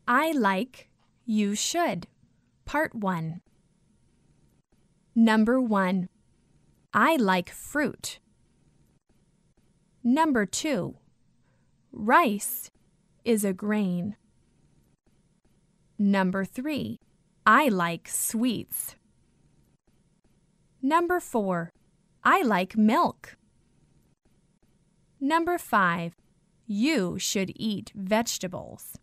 I like, you should. Part 1. Number 1. I like fruit. Number 2. Rice is a grain. Number 3. I like sweets. Number 4. I like milk. Number 5. You should eat vegetables.